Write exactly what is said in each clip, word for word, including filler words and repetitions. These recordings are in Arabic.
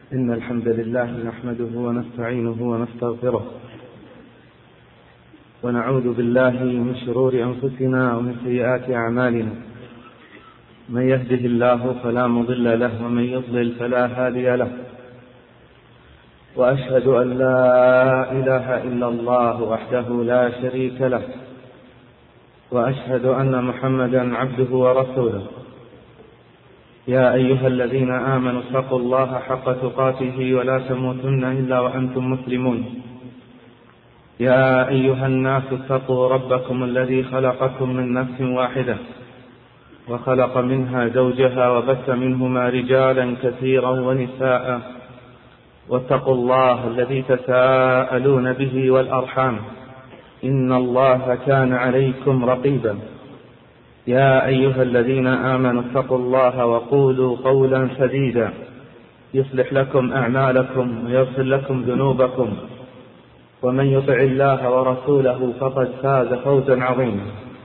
إن الحمد لله نحمده ونستعينه ونستغفره ونعوذ بالله من شرور أنفسنا ومن سيئات أعمالنا. من يهده الله فلا مضل له ومن يضلل فلا هادي له، وأشهد أن لا إله إلا الله وحده لا شريك له، وأشهد أن محمدا عبده ورسوله. يا أيها الذين آمنوا اتقوا الله حق تقاته ولا تموتن إلا وأنتم مسلمون. يا أيها الناس اتقوا ربكم الذي خلقكم من نفس واحدة وخلق منها زوجها وبث منهما رجالا كثيرا ونساء، واتقوا الله الذي تساءلون به والأرحام إن الله كان عليكم رقيبا. يا أيها الذين آمنوا اتقوا الله وقولوا قولا سديدا يصلح لكم أعمالكم ويغفر لكم ذنوبكم، ومن يطع الله ورسوله فقد فاز فوزا عظيما.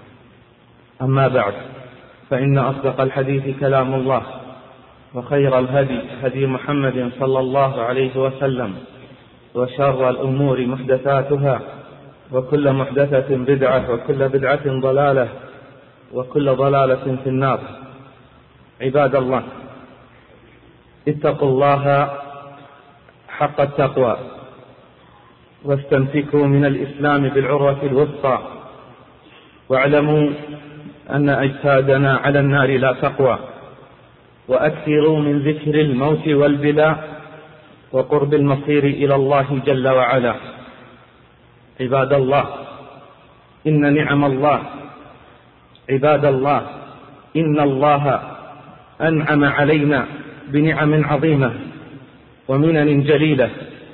أما بعد، فإن أصدق الحديث كلام الله، وخير الهدي هدي محمد صلى الله عليه وسلم، وشر الأمور محدثاتها، وكل محدثة بدعة، وكل بدعة ضلالة، وكل ضلالة في النار. عباد الله، اتقوا الله حق التقوى، واستمسكوا من الإسلام بالعروة الوثقى، واعلموا أن أجسادنا على النار لا تقوى، وأكثروا من ذكر الموت والبلاء وقرب المصير إلى الله جل وعلا. عباد الله، إن نعم الله عباد الله إن الله أنعم علينا بنعم عظيمة ومنن جليلة،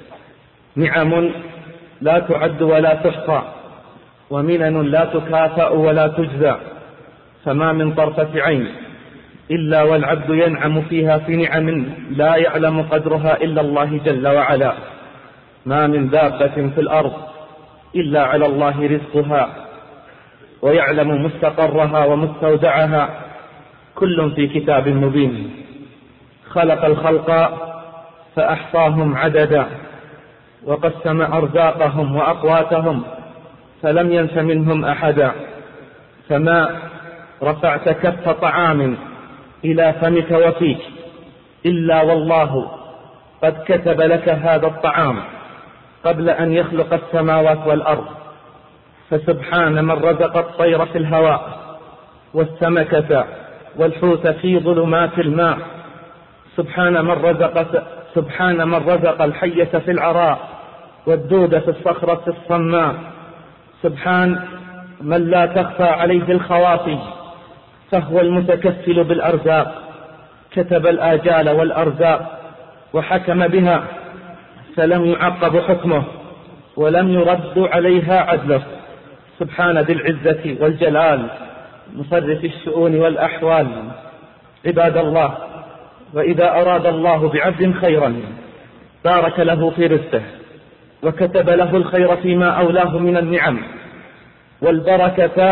نعم لا تعد ولا تحصى، ومنن لا تكافأ ولا تجزى. فما من طرفة عين إلا والعبد ينعم فيها في نعم لا يعلم قدرها إلا الله جل وعلا. ما من دابة في الأرض إلا على الله رزقها، ويعلم مستقرها ومستودعها، كل في كتاب مبين. خلق الخلق فأحصاهم عددا، وقسم أرزاقهم وأقواتهم فلم ينس منهم أحدا. فما رفعت كف طعام إلى فمك وفيك إلا والله قد كتب لك هذا الطعام قبل أن يخلق السماوات والأرض. فسبحان من رزق الطير في الهواء، والسمكة والحوت في ظلمات الماء. سبحان من رزق سبحان من رزق الحية في العراء، والدود في الصخرة الصماء. سبحان من لا تخفى عليه الخوافي، فهو المتكفل بالأرزاق. كتب الآجال والأرزاق وحكم بها، فلم يعقب حكمه ولم يرد عليها عدله. سبحان ذي العزة والجلال مصرف الشؤون والأحوال. عباد الله، وإذا أراد الله بعبد خيرا بارك له في رزقه، وكتب له الخير فيما أولاه من النعم، والبركة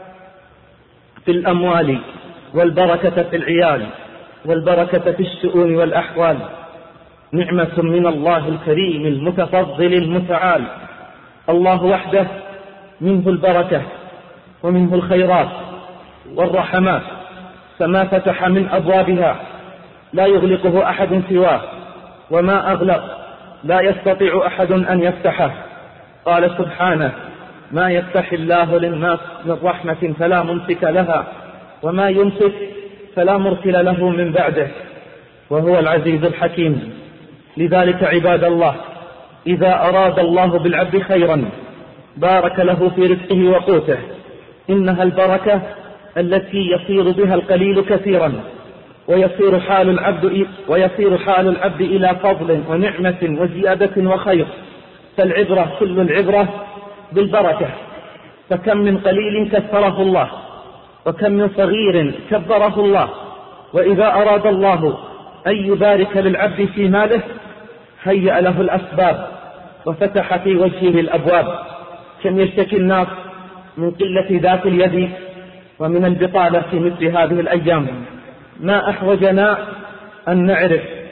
في الأموال، والبركة في العيال، والبركة في الشؤون والأحوال. نعمة من الله الكريم المتفضل المتعال. الله وحده منه البركة ومنه الخيرات والرحمات، فما فتح من أبوابها لا يغلقه أحد سواه، وما أغلق لا يستطيع أحد أن يفتحه. قال سبحانه: ما يفتح الله للناس من رحمة فلا ممسك لها، وما يمسك فلا مرسل له من بعده، وهو العزيز الحكيم. لذلك عباد الله، إذا أراد الله بالعبد خيرا بارك له في رزقه وقوته. إنها البركة التي يصير بها القليل كثيرا، ويصير حال العبد ويصير حال العبد إلى فضل ونعمة وزيادة وخير. فالعبرة كل العبرة بالبركة. فكم من قليل كثره الله، وكم من صغير كبره الله. وإذا أراد الله أن يبارك للعبد في ماله هيأ له الأسباب وفتح في وجهه الأبواب. كم يشتكي الناس من قلة ذات اليد ومن البطالة في مثل هذه الأيام. ما أحوجنا أن نعرف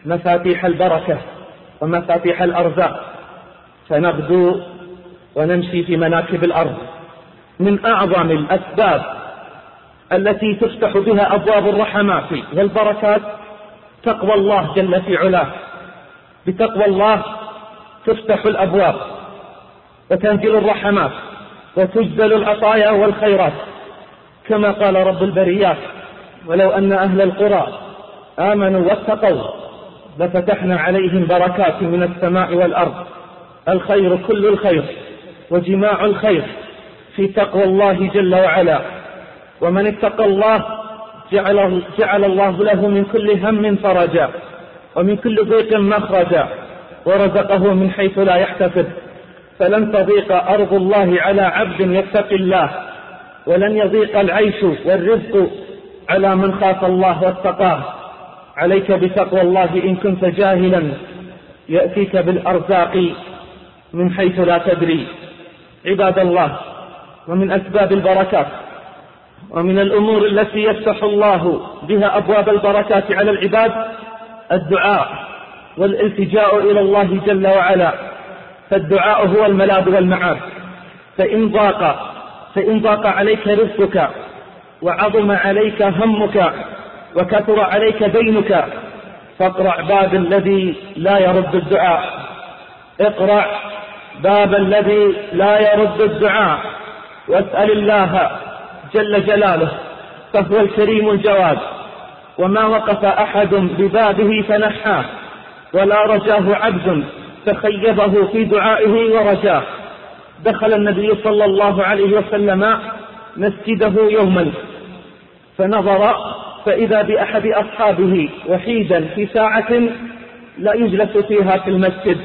مفاتيح البركة ومفاتيح الأرزاق، فنغدو ونمشي في مناكب الأرض. من أعظم الأسباب التي تفتح بها أبواب الرحمات والبركات تقوى الله جل في علاه. بتقوى الله تفتح الأبواب وتنزل الرحمات وتجزل العطايا والخيرات، كما قال رب البريات: ولو أن أهل القرى آمنوا واتقوا لفتحنا عليهم بركات من السماء والأرض. الخير كل الخير وجماع الخير في تقوى الله جل وعلا. ومن اتقى الله جعل, جعل الله له من كل هم فرجا ومن كل ضيق مخرجا ورزقه من حيث لا يحتسب. فلن تضيق أرض الله على عبد يتقي الله، ولن يضيق العيش والرزق على من خاف الله واتقاه. عليك بتقوى الله إن كنت جاهلا يأتيك بالأرزاق من حيث لا تدري. عباد الله، ومن أسباب البركات ومن الأمور التي يفتح الله بها أبواب البركات على العباد الدعاء والالتجاء إلى الله جل وعلا. فالدعاء هو الملاذ والمعاد. فإن ضاق فإن ضاق عليك رزقك وعظم عليك همك وكثر عليك دينك فاقرع باب الذي لا يرد الدعاء. اقرع باب الذي لا يرد الدعاء واسأل الله جل جلاله، فهو الكريم الجواد. وما وقف أحد ببابه فنحاه، ولا رجاه عبد فخيبه في دعائه ورجاه. دخل النبي صلى الله عليه وسلم مسجده يوما فنظر فإذا بأحد أصحابه وحيدا في ساعة لا يجلس فيها في المسجد،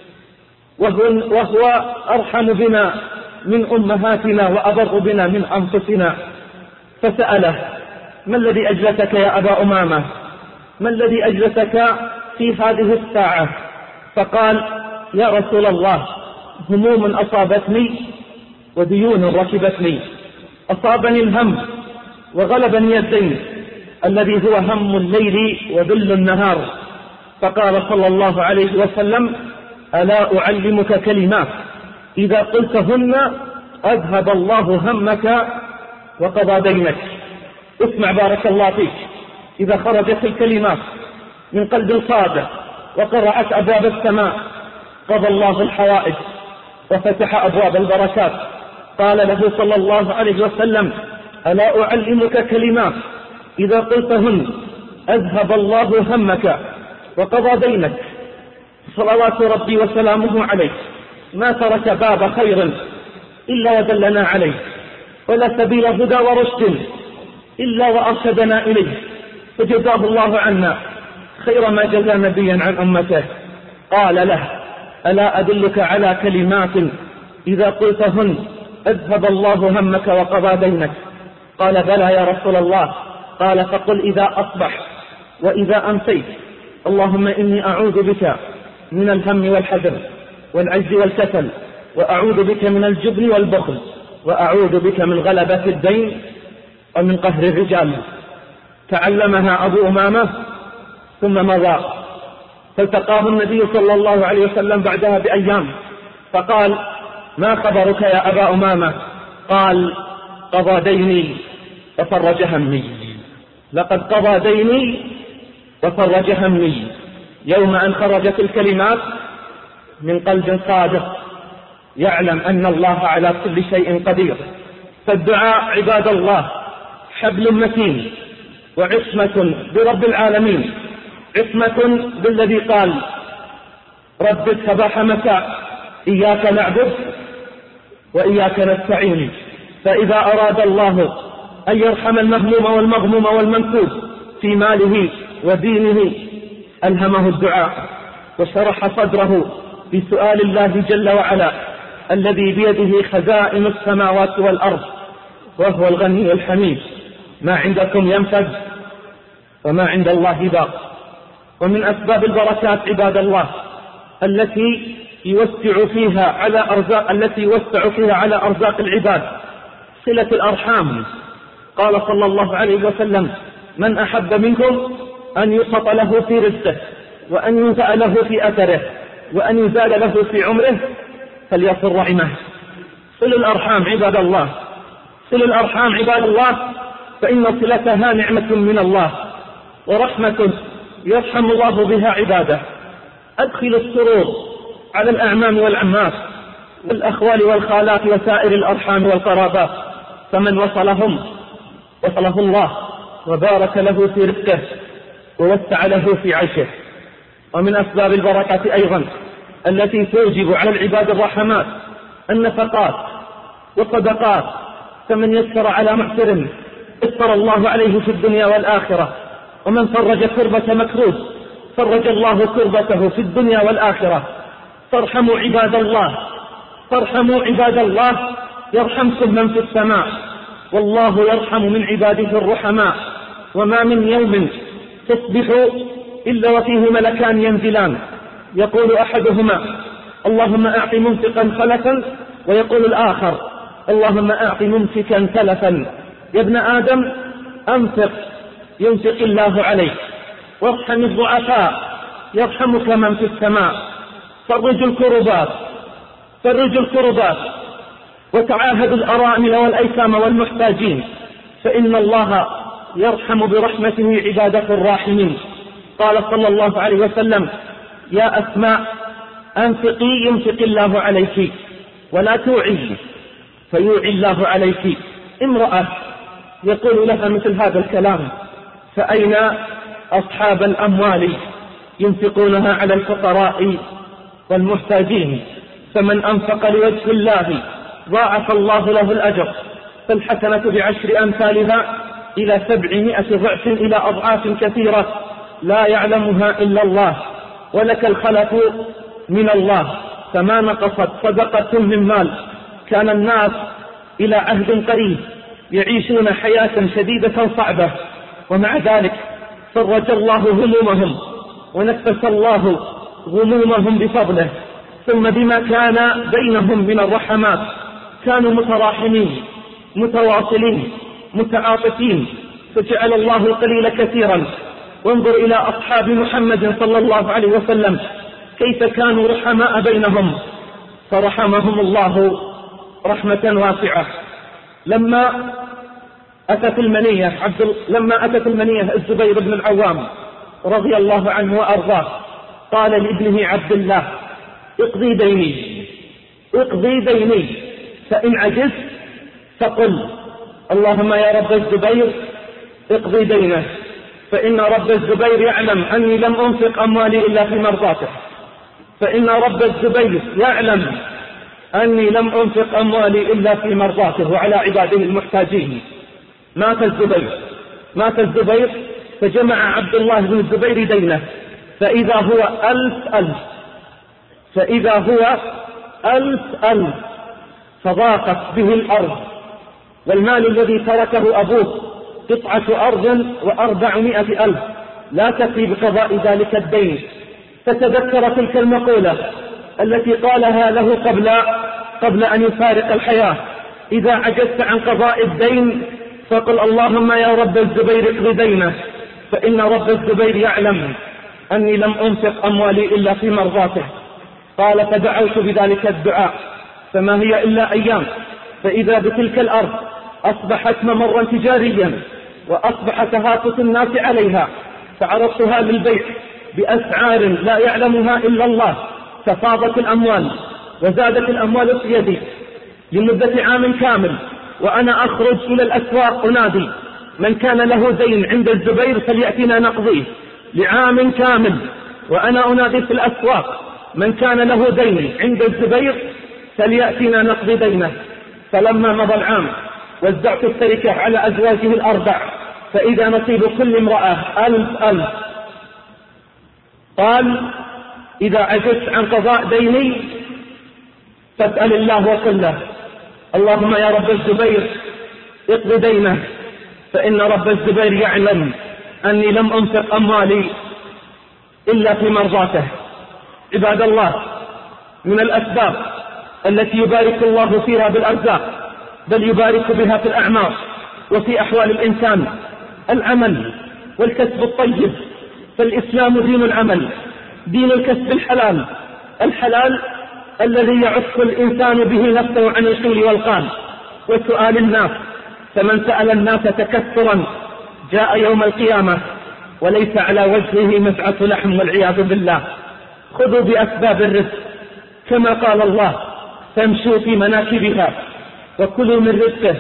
وهو أرحم بنا من أمهاتنا وأبر بنا من أنفسنا. فسأله: ما الذي أجلسك يا أبا أمامة؟ ما الذي أجلسك في هذه الساعة؟ فقال: يا رسول الله، هموم أصابتني وديون ركبتني. أصابني الهم وغلبني الدين الذي هو هم الليل وذل النهار. فقال صلى الله عليه وسلم: ألا أعلمك كلمات إذا قلتهن أذهب الله همك وقضى دينك؟ اسمع بارك الله فيك، إذا خرجت الكلمات من قلب صادق وقرأت أبواب السماء قضى الله الحوائج وفتح أبواب البركات. قال له صلى الله عليه وسلم: ألا أعلمك كلمات إذا قلتهن أذهب الله همك وقضى دينك؟ صلوات ربي وسلامه عليه ما ترك باب خير إلا ودلنا عليه، ولا سبيل هدى ورشد إلا وأرشدنا إليه، فجزاه الله عنا خير ما جزى نبيا عن أمته. قال له: ألا أدلك على كلمات إذا قلتهن أذهب الله همك وقضى دينك؟ قال: بلى يا رسول الله. قال: فقل إذا أصبح وإذا أمسيت اللهم إني أعوذ بك من الهم والحزن والعجز والكسل، وأعوذ بك من الجبن والبخل، وأعوذ بك من غلبة الدين ومن قهر الرجال. تعلمها أبو أمامة ثم مضى، فالتقاه النبي صلى الله عليه وسلم بعدها بأيام فقال: ما خبرك يا أبا أمامة؟ قال: قضى ديني وفرج همي. لقد قضى ديني وفرج همي. يوم أن خرجت الكلمات من قلب صادق يعلم أن الله على كل شيء قدير. فالدعاء عباد الله حبل متين وعصمة برب العالمين، عصمة بالذي قال: رب صباح مساء إياك نعبد وإياك نستعين. فإذا أراد الله أن يرحم المهموم والمغموم والمنكوب في ماله ودينه ألهمه الدعاء وشرح صدره بسؤال الله جل وعلا الذي بيده خزائن السماوات والأرض وهو الغني الحميد. ما عندكم ينفد وما عند الله باق. ومن أسباب البركات عباد الله التي يوسع فيها على أرزاق التي يوسع فيها على أرزاق العباد صلة الأرحام. قال صلى الله عليه وسلم: من أحب منكم أن يبسط له في رزقه وأن ينفع له في أثره وأن يزال له في عمره فليصل رحمه. صلوا الأرحام عباد الله، صلوا الأرحام عباد الله، فإن صلتها نعمة من الله ورحمة يرحم الله بها عباده. أدخلوا السرور على الأعمام والعمات والأخوال والخالات وسائر الأرحام والقرابات، فمن وصلهم وصله الله وبارك له في رزقه ووسع له في عيشه. ومن أسباب البركة أيضا التي توجب على العباد الرحمات النفقات والصدقات، فمن يسر على معسر يسر الله عليه في الدنيا والآخرة، ومن فرج كربة مكروب فرج الله كربته في الدنيا والآخرة. فارحموا عباد الله، فارحموا عباد الله يرحمكم من في السماء، والله يرحم من عباده الرحماء. وما من يوم تصبح إلا وفيه ملكان ينزلان، يقول أحدهما اللهم أعط ممسكا خلفا، ويقول الآخر اللهم أعط ممسكا تلفا. يا ابن آدم أنفق ينفق الله عليك، وارحم الضعفاء يرحمك من في السماء. فرج الكربات، فرج الكربات، وتعاهد الأرامل والأيتام والمحتاجين، فإن الله يرحم برحمته عباده الراحمين. قال صلى الله عليه وسلم يا أسماء أنفقي ينفق الله عليك، ولا توعي فيوعي الله عليك. امرأة يقول لها مثل هذا الكلام، فأين أصحاب الأموال ينفقونها على الفقراء والمحتاجين؟ فمن أنفق لوجه الله ضاعف الله له الأجر، فالحسنة بعشر أمثالها إلى سبعمائة ضعف إلى أضعاف كثيرة لا يعلمها إلا الله. ولك الخلف من الله، فما نقصت صدقة من مال. كان الناس إلى عهد قريب يعيشون حياة شديدة صعبة، ومع ذلك فرج الله همومهم ونفس الله غمومهم بفضله. ثم بما كان بينهم من الرحمات كانوا متراحمين متواصلين متعاطفين، فجعل الله القليل كثيرا. وانظر إلى أصحاب محمد صلى الله عليه وسلم كيف كانوا رحماء بينهم، فرحمهم الله رحمة واسعة. لما أتت المنية عبد لما أتت المنية الزبير بن العوام رضي الله عنه وأرضاه، قال لابنه عبد الله اقضي ديني اقضي ديني، فإن عجزت فقل اللهم يا رب الزبير اقضي دينه، فإن رب الزبير يعلم أني لم أنفق أموالي إلا في مرضاته، فإن رب الزبير يعلم أني لم أنفق أموالي إلا في مرضاته وعلى عباده المحتاجين. مات الزبير مات الزبير فجمع عبد الله بن الزبير دينه، فإذا هو ألف ألف فإذا هو ألف ألف فضاقت به الأرض، والمال الذي تركه أبوه قطعة أرض وأربعمائة ألف لا تكفي بقضاء ذلك الدين. فتذكر تلك المقولة التي قالها له قبل قبل أن يفارق الحياة: إذا عجزت عن قضاء الدين فقل اللهم يا رب الزبير اقض دينه، فإن رب الزبير يعلم أني لم أنفق أموالي إلا في مرضاته. قال فدعوت بذلك الدعاء، فما هي إلا أيام فإذا بتلك الأرض أصبحت ممرا تجاريا وأصبح تهافت الناس عليها، فعرضتها للبيع بأسعار لا يعلمها إلا الله، ففاضت الأموال وزادت الأموال في يدي لمدة عام كامل، وأنا أخرج إلى الأسواق أنادي من كان له دين عند الزبير فليأتنا نقضيه لعام كامل، وأنا أنادي في الأسواق من كان له دين عند الزبير فليأتنا نقضي دينه. فلما مضى العام وزعت التركة على أزواجه الأربع، فإذا نصيب كل امرأة ألف ألف. قال إذا عجزت عن قضاء ديني فاسأل الله وقل له اللهم يا رب الزبير اقض دينه، فإن رب الزبير يعلم أني لم أنفق أموالي إلا في مرضاته. عباد الله، من الأسباب التي يبارك الله فيها بالأرزاق، بل يبارك بها في الأعمار وفي أحوال الإنسان، العمل والكسب الطيب، فالإسلام دين العمل دين الكسب الحلال، الحلال الذي يعف الإنسان به نفسه عن القيل والقال وسؤال الناس، فمن سأل الناس تكثرا جاء يوم القيامة وليس على وجهه مسعة لحم والعياذ بالله. خذوا بأسباب الرزق كما قال الله: فامشوا في مناكبها وكلوا من رزقه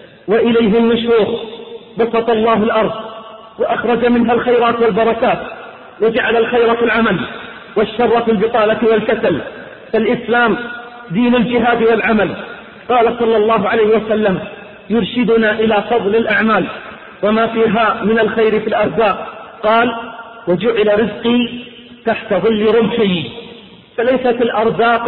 وإليه النشور. بسط الله الأرض وأخرج منها الخيرات والبركات، وجعل الخير في العمل والشر في البطالة والكسل، فالإسلام دين الجهاد والعمل. قال صلى الله عليه وسلم: يرشدنا إلى فضل الأعمال وما فيها من الخير في الأرزاق. قال: وجعل رزقي تحت ظل رمحي. فليست الأرزاق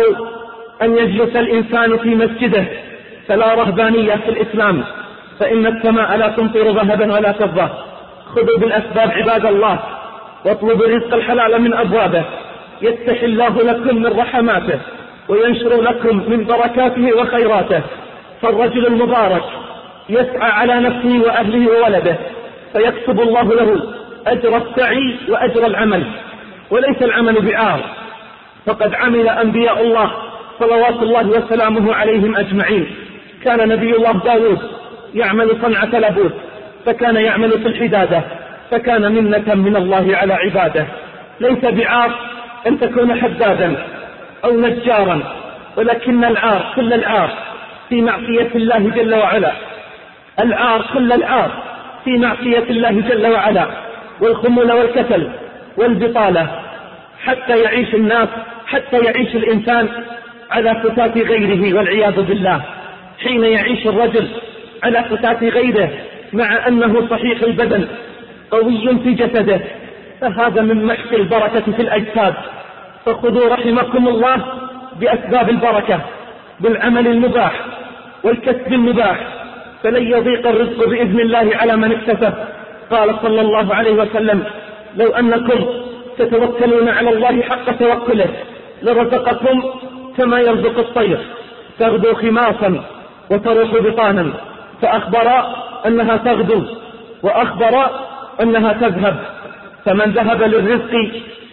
أن يجلس الإنسان في مسجده، فلا رهبانية في الإسلام، فإن السماء لا تمطر ذهبا ولا فضة. خذوا بالأسباب عباد الله، واطلبوا الرزق الحلال من أبوابه، يفتح الله لكم من رحماته وينشر لكم من بركاته وخيراته. فالرجل المبارك يسعى على نفسه وأهله وولده، فيكتب الله له أجر السعي وأجر العمل، وليس العمل بعار، فقد عمل أنبياء الله صلوات الله وسلامه عليهم أجمعين. كان نبي الله داود يعمل صنعة لبوس، فكان يعمل في الحدادة، فكان منة من الله على عباده. ليس بعار أن تكون حدادا أو نجارا، ولكن العار كل العار في معصية الله جل وعلا، العار كل العار في معصية الله جل وعلا، والخمول والكسل والبطالة، حتى يعيش الناس حتى يعيش الإنسان على فتات غيره والعياذ بالله. حين يعيش الرجل على فتات غيره مع أنه صحيح البدن قوي في جسده، فهذا من محق البركة في الأجساد. فخذوا رحمكم الله بأسباب البركة بالعمل المباح والكسب المباح، فلن يضيق الرزق بإذن الله على من اكتسب. قال صلى الله عليه وسلم: لو أنكم تتوكلون على الله حق توكله لرزقكم كما يرزق الطير، تغدو خماصا وتروح بطانا. فأخبر أنها تغدو وأخبر أنها تذهب، فمن ذهب للرزق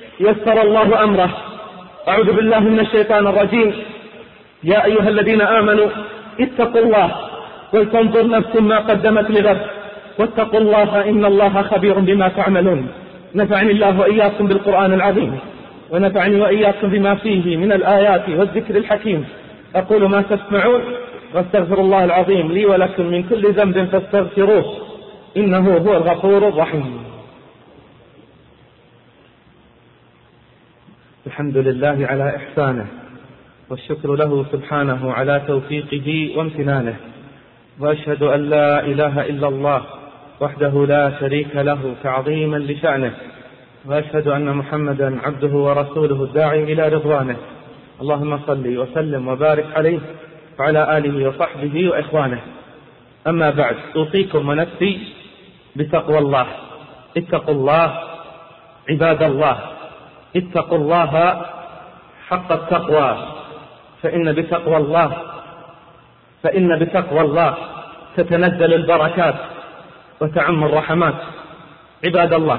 يسر الله أمره. أعوذ بالله من الشيطان الرجيم. يا أيها الذين آمنوا اتقوا الله ولتنظر نفس ما قدمت لغد واتقوا الله إن الله خبير بما تعملون. نفعني الله وإياكم بالقرآن العظيم، ونفعني وإياكم بما فيه من الآيات والذكر الحكيم. أقول ما تسمعون واستغفر الله العظيم لي ولكم من كل ذنب فاستغفروه إنه هو الغفور الرحيم. الحمد لله على إحسانه، والشكر له سبحانه على توفيقه وامتنانه، وأشهد أن لا إله إلا الله وحده لا شريك له تعظيما لشأنه، وأشهد أن محمدا عبده ورسوله الداعي إلى رضوانه. اللهم صل وسلم وبارك عليه وعلى آله وصحبه وإخوانه. أما بعد، أوصيكم ونفسي بتقوى الله. اتقوا الله عباد الله، اتقوا الله حق التقوى، فإن بتقوى الله فإن بتقوى الله تتنزل البركات وتعم الرحمات. عباد الله،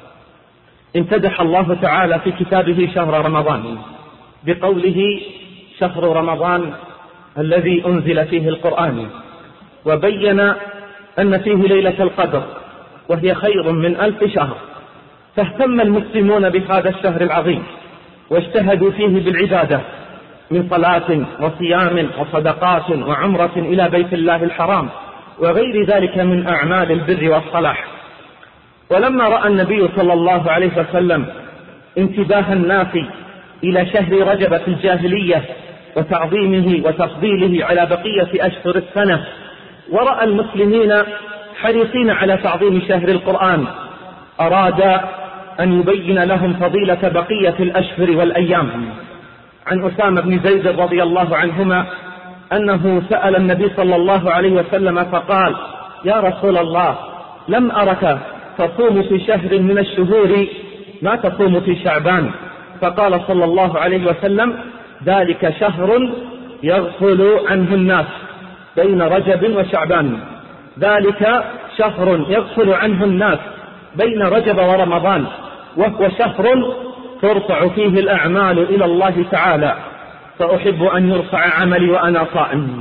امتدح الله تعالى في كتابه شهر رمضان بقوله: شهر رمضان الذي أنزل فيه القرآن، وبين أن فيه ليلة القدر وهي خير من ألف شهر. فاهتم المسلمون بهذا الشهر العظيم واجتهدوا فيه بالعبادة من صلاة وصيام وصدقات وعمرة إلى بيت الله الحرام وغير ذلك من أعمال البر والصلاح. ولما رأى النبي صلى الله عليه وسلم انتباه الناس إلى شهر رجب في الجاهلية وتعظيمه وتفضيله على بقية أشهر السنة، ورأى المسلمين حريصين على تعظيم شهر القرآن، أراد أن يبين لهم فضيلة بقية الأشهر والأيام. عن أسامة بن زيد رضي الله عنهما أنه سأل النبي صلى الله عليه وسلم فقال: يا رسول الله، لم أرك تصوم في شهر من الشهور ما تصوم في شعبان. فقال صلى الله عليه وسلم: ذلك شهر يغفل عنه الناس بين رجب وشعبان، ذلك شهر يغفل عنه الناس بين رجب ورمضان، وهو شهر ترفع فيه الأعمال إلى الله تعالى، فأحب أن يرفع عملي وأنا صائم.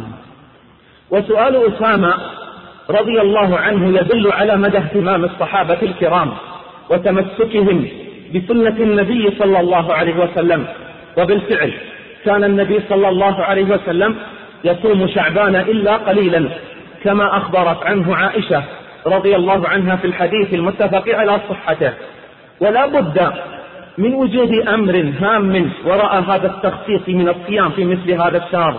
وسؤال أسامة رضي الله عنه يدل على مدى اهتمام الصحابة الكرام وتمسكهم بسنة النبي صلى الله عليه وسلم. وبالفعل كان النبي صلى الله عليه وسلم يصوم شعبان إلا قليلا، كما أخبرت عنه عائشة رضي الله عنها في الحديث المتفق على صحته. ولا بد من وجود أمر هام وراء هذا التخصيص من الصيام في مثل هذا الشهر،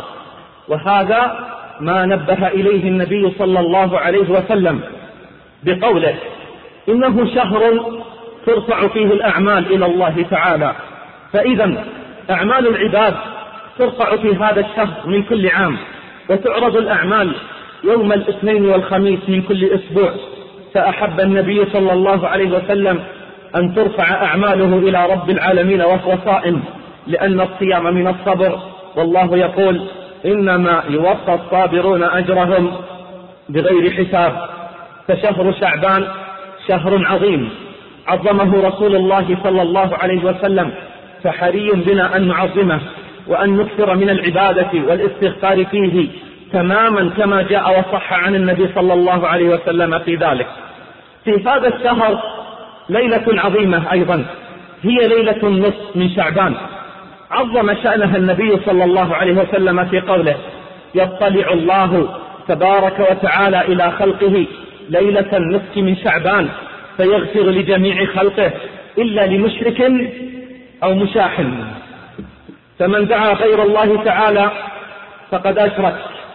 وهذا ما نبه إليه النبي صلى الله عليه وسلم بقوله: إنه شهر ترفع فيه الأعمال إلى الله تعالى. فإذا أعمال العباد ترفع في هذا الشهر من كل عام، وتعرض الأعمال يوم الاثنين والخميس من كل أسبوع. فأحب النبي صلى الله عليه وسلم أن ترفع أعماله إلى رب العالمين وهو صائم، لأن الصيام من الصبر، والله يقول: إنما يوفى الصابرون أجرهم بغير حساب. فشهر شعبان شهر عظيم عظمه رسول الله صلى الله عليه وسلم، فحري بنا أن نعظمه وأن نكثر من العبادة والاستغفار فيه تماما كما جاء وصح عن النبي صلى الله عليه وسلم في ذلك. في هذا الشهر ليلة عظيمة أيضا، هي ليلة النصف من شعبان، عظم شأنها النبي صلى الله عليه وسلم في قوله: يطلع الله تبارك وتعالى إلى خلقه ليلة النصف من شعبان فيغفر لجميع خلقه إلا لمشرك أو مشاحن. فمن دعا غير الله تعالى فقد أشرك،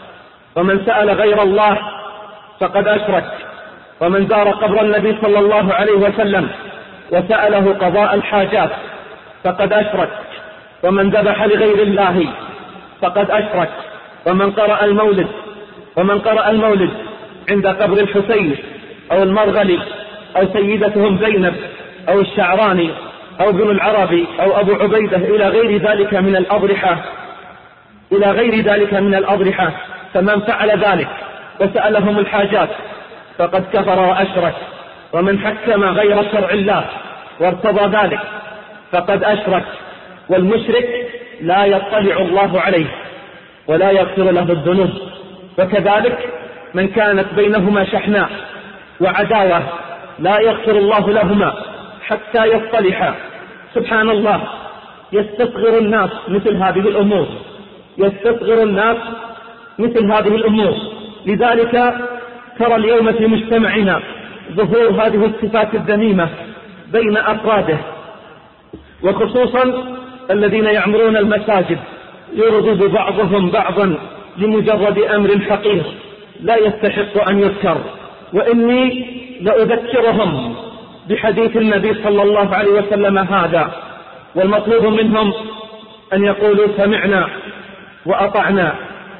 ومن سأل غير الله فقد أشرك، ومن زار قبر النبي صلى الله عليه وسلم وسأله قضاء الحاجات فقد أشرك، ومن ذبح لغير الله فقد أشرك، ومن قرأ المولد ومن قرأ المولد عند قبر الحسين أو المرغلي أو سيدتهم زينب أو الشعراني أو ابن العربي أو أبو عبيدة إلى غير ذلك من الأضرحة إلى غير ذلك من الأضرحة فمن فعل ذلك وسألهم الحاجات فقد كفر وأشرك. ومن حكم غير شرع الله وارتضى ذلك فقد أشرك. والمشرك لا يطلع الله عليه ولا يغفر له الذنوب. وكذلك من كانت بينهما شحناء وعداوة لا يغفر الله لهما حتى يصطلحا. سبحان الله، يستصغر الناس مثل هذه الأمور، يستصغر الناس مثل هذه الأمور. لذلك ترى اليوم في مجتمعنا ظهور هذه الصفات الذميمة بين أفراده، وخصوصا الذين يعمرون المساجد يرغب بعضهم بعضا لمجرد أمر حقير لا يستحق أن يذكر. وإني لأذكرهم بحديث النبي صلى الله عليه وسلم هذا، والمطلوب منهم أن يقولوا سمعنا وأطعنا،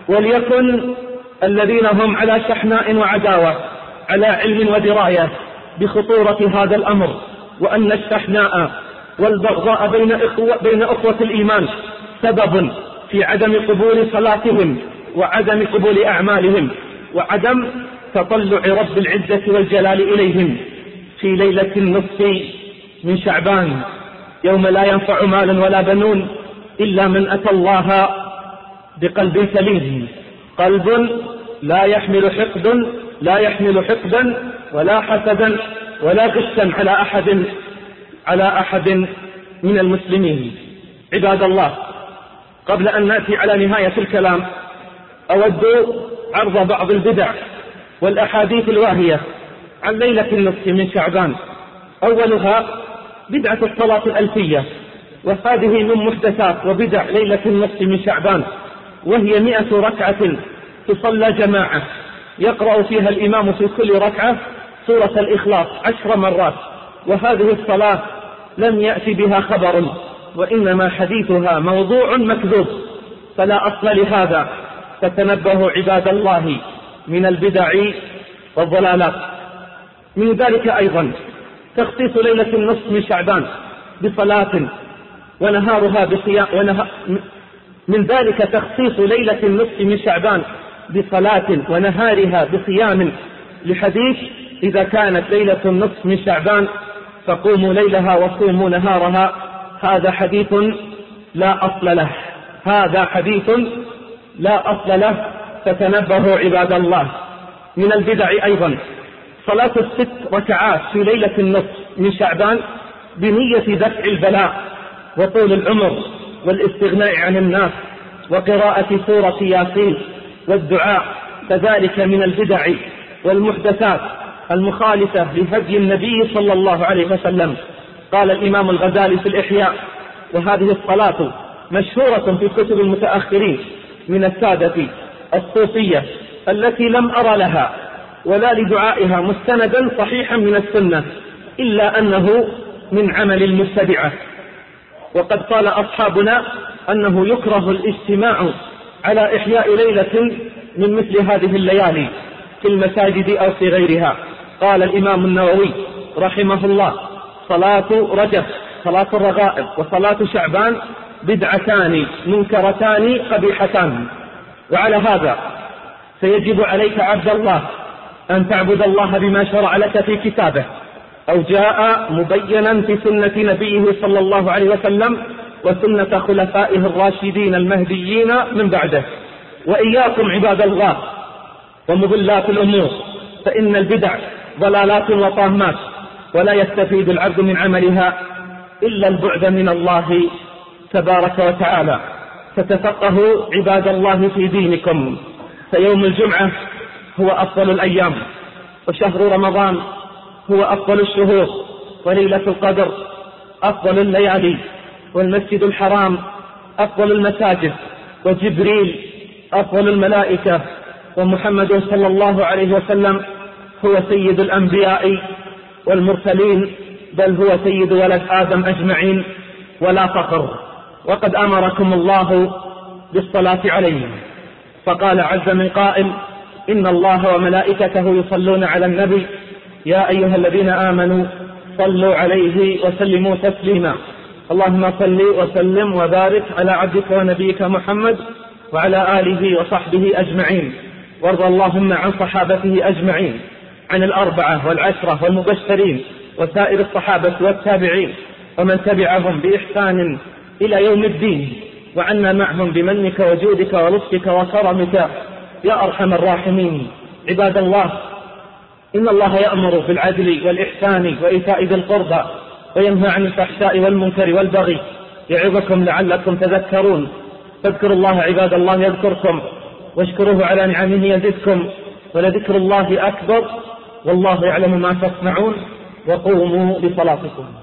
وليكن الذين هم على شحناء وعداوة على علم ودراية بخطورة هذا الأمر، وأن الشحناء والبغضاء بين إخوة, بين أخوة الإيمان سبب في عدم قبول صلاتهم وعدم قبول أعمالهم وعدم تطلع رب العزة والجلال إليهم في ليلة النصف من شعبان، يوم لا ينفع مال ولا بنون إلا من أتى الله بقلب سليم، قلب لا يحمل حقد لا يحمل حقدا ولا حسدا ولا غشا على أحد على أحد من المسلمين. عباد الله، قبل أن نأتي على نهاية الكلام أود عرض بعض البدع والأحاديث الواهية عن ليلة النصف من شعبان. أولها بدعة الصلاة الألفية، وهذه من محدثات وبدع ليلة النصف من شعبان، وهي مئة ركعة تصلى جماعة يقرأ فيها الإمام في كل ركعة سورة الإخلاص عشر مرات. وهذه الصلاة لم يأتي بها خبر، وإنما حديثها موضوع مكذوب، فلا أصل لهذا، فتنبهوا عباد الله من البدع والضلالات. من ذلك أيضا تخصيص ليلة النصف من شعبان بصلاة ونهارها بصيام ونه... من ذلك تخصيص ليلة النصف من شعبان بصلاة ونهارها بصيام، لحديث إذا كانت ليلة النصف من شعبان فقوموا ليلها وصوموا نهارها، هذا حديث لا أصل له، هذا حديث لا أصل له، فتنبهوا عباد الله. من البدع أيضا صلاة الست ركعات في ليلة النصف من شعبان بنية دفع البلاء وطول العمر والاستغناء عن الناس وقراءة سورة ياسين والدعاء، كذلك من البدع والمحدثات المخالفة لهدي النبي صلى الله عليه وسلم. قال الإمام الغزالي في الإحياء: وهذه الصلاة مشهورة في كتب المتأخرين من السادة الصوفية التي لم أرى لها ولا لدعائها مستندا صحيحا من السنة، إلا أنه من عمل المبتدعة. وقد قال أصحابنا أنه يكره الاجتماع على إحياء ليلة من مثل هذه الليالي في المساجد أو في غيرها. قال الإمام النووي رحمه الله: صلاة رجب، صلاة الرغائب، وصلاة شعبان بدعتان منكرتان قبيحتان. وعلى هذا فيجب عليك عبد الله أن تعبد الله بما شرع لك في كتابه أو جاء مبينا في سنة نبيه صلى الله عليه وسلم وسنة خلفائه الراشدين المهديين من بعده. وإياكم عباد الله ومضلات الأمور، فإن البدع ضلالات وطامات، ولا يستفيد العبد من عملها إلا البعد من الله تبارك وتعالى. فتفقهوا عباد الله في دينكم، فيوم الجمعة هو أفضل الأيام، وشهر رمضان هو أفضل الشهور، وليلة القدر أفضل الليالي، والمسجد الحرام أفضل المساجد، وجبريل أفضل الملائكة، ومحمد صلى الله عليه وسلم هو سيد الأنبياء والمرسلين، بل هو سيد ولد آدم أجمعين ولا فخر. وقد أمركم الله بالصلاة عليه، فقال عز من قائل: إن الله وملائكته يصلون على النبي يا أيها الذين آمنوا صلوا عليه وسلموا تسليما. اللهم صل وسلم وبارك على عبدك ونبيك محمد وعلى آله وصحبه أجمعين، وارض اللهم عن صحابته أجمعين، عن الأربعة والعشرة والمبشرين وسائر الصحابة والتابعين ومن تبعهم بإحسان إلى يوم الدين، وعنا معهم بمنك وجودك ولطفك وكرمك يا أرحم الراحمين. عباد الله، إن الله يأمر بالعدل والإحسان وإيتاء ذي القربى وينهى عن الفحشاء والمنكر والبغي، يعظكم لعلكم تذكرون. فاذكروا الله عباد الله يذكركم، واشكروه على نعمه يزدكم، ولذكر الله أكبر، والله يعلم ما تصنعون. وقوموا بصلاتكم.